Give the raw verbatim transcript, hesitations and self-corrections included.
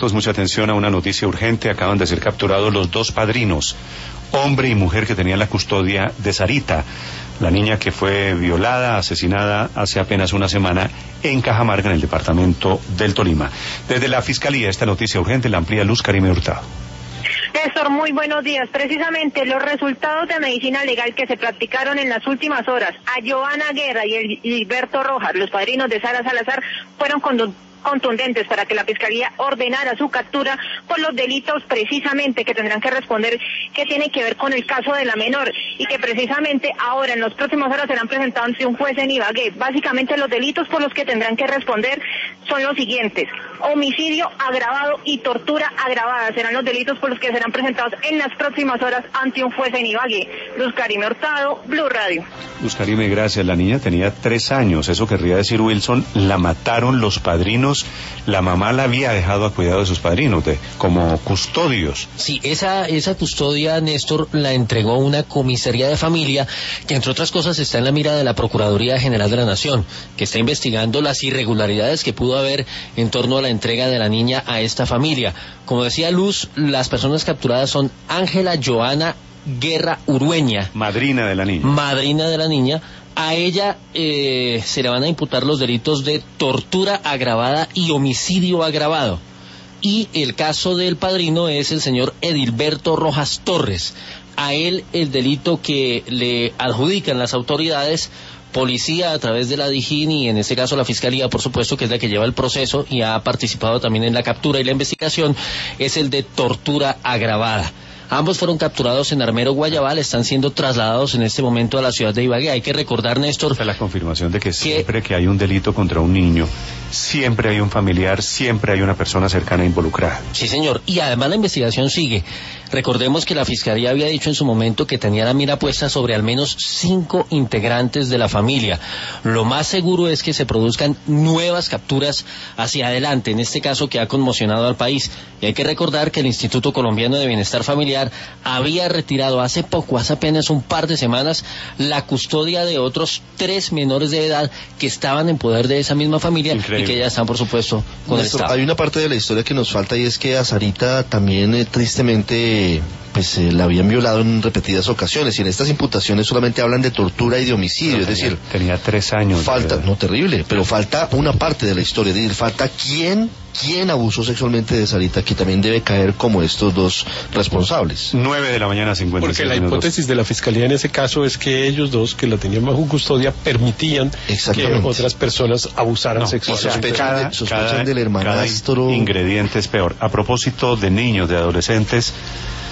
amigos, mucha atención a una noticia urgente. Acaban de ser capturados los dos padrinos, hombre y mujer, que tenían la custodia de Sarita, la niña que fue violada, asesinada hace apenas una semana en Cajamarca, en el departamento del Tolima. Desde la Fiscalía, esta noticia urgente la amplía Luz Karime Hurtado. Néstor, muy buenos días. Precisamente los resultados de medicina legal que se practicaron en las últimas horas a Joana Guerra y Gilberto Rojas, los padrinos de Sara Salazar, fueron conducidos contundentes para que la Fiscalía ordenara su captura por los delitos precisamente que tendrán que responder, que tienen que ver con el caso de la menor y que precisamente ahora en las próximas horas serán presentados ante un juez en Ibagué. Básicamente los delitos por los que tendrán que responder son los siguientes: homicidio agravado y tortura agravada serán los delitos por los que serán presentados en las próximas horas ante un juez en Ibagué. Luz Karime Hurtado, Blue Radio. Luz Karime, gracias. La niña tenía tres años, eso querría decir, Wilson, la mataron los padrinos. La mamá la había dejado a cuidado de sus padrinos, de, como custodios. Sí, esa, esa custodia, Néstor, la entregó una comisaría de familia que, entre otras cosas, está en la mira de la Procuraduría General de la Nación, que está investigando las irregularidades que pudo haber en torno a la entrega de la niña a esta familia. Como decía Luz, las personas capturadas son Ángela Joana Guerra Urueña, madrina de la niña. Madrina de la niña. A ella eh, se le van a imputar los delitos de tortura agravada y homicidio agravado. Y el caso del padrino es el señor Edilberto Rojas Torres. A él el delito que le adjudican las autoridades, policía a través de la DIJÍN y en este caso la Fiscalía, por supuesto, que es la que lleva el proceso y ha participado también en la captura y la investigación, es el de tortura agravada. Ambos fueron capturados en Armero, Guayabal, están siendo trasladados en este momento a la ciudad de Ibagué. Hay que recordar, Néstor... Esta es la confirmación de que, que siempre que hay un delito contra un niño, siempre hay un familiar, siempre hay una persona cercana involucrada. Sí, señor, y además la investigación sigue. Recordemos que la Fiscalía había dicho en su momento que tenía la mira puesta sobre al menos cinco integrantes de la familia. Lo más seguro es que se produzcan nuevas capturas hacia adelante, en este caso que ha conmocionado al país. Y hay que recordar que el Instituto Colombiano de Bienestar Familiar había retirado hace poco, hace apenas un par de semanas, la custodia de otros tres menores de edad que estaban en poder de esa misma familia. Increíble. Y que ya están, por supuesto, con Néstor, el Estado. Hay una parte de la historia que nos falta y es que a Sarita también eh, tristemente pues eh, la habían violado en repetidas ocasiones y en estas imputaciones solamente hablan de tortura y de homicidio, no, es tenía, decir, tenía tres años. Falta, no terrible, pero falta una parte de la historia, es decir, falta quién quién abusó sexualmente de Sarita, que también debe caer como estos dos responsables. Nueve de la mañana, cincuenta y seis Porque la minutos. hipótesis de la Fiscalía en ese caso es que ellos dos, que la tenían bajo custodia, permitían que otras personas abusaran no, sexualmente. O sea, cada, sospechan cada, del hermanastro. Cada ingrediente es peor. A propósito de niños, de adolescentes,